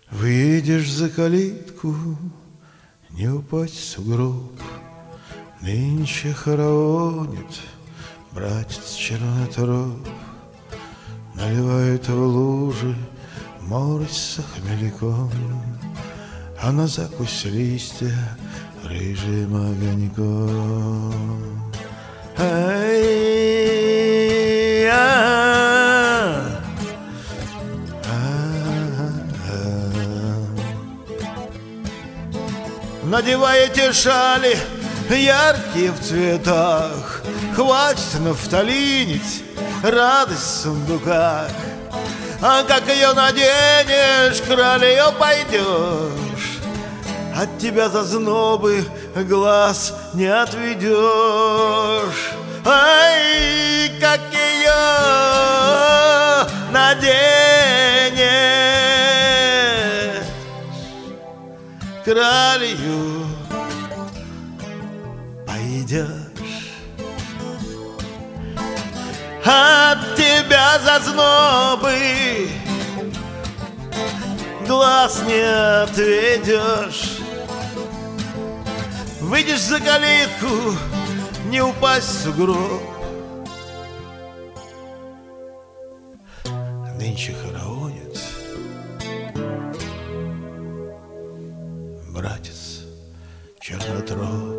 Выйдешь за калитку, не упасть в сугроб. Нынче хоронит братец Чернотроп. Наливают в лужи морось с хмеляком, а на закусь листья рыжим огоньком. Надеваете шали яркие в цветах, хватит нафталинить радость в сундуках. А как ее наденешь, к кралью пойдешь, от тебя зазнобы глаз не отведешь. Ай, как ее наденешь, к кралью пойдешь, от тебя зазнобы глаз не отведешь. Выйдешь за калитку, не упасть в сугроб. Нынче хоронит братец Чернотроп.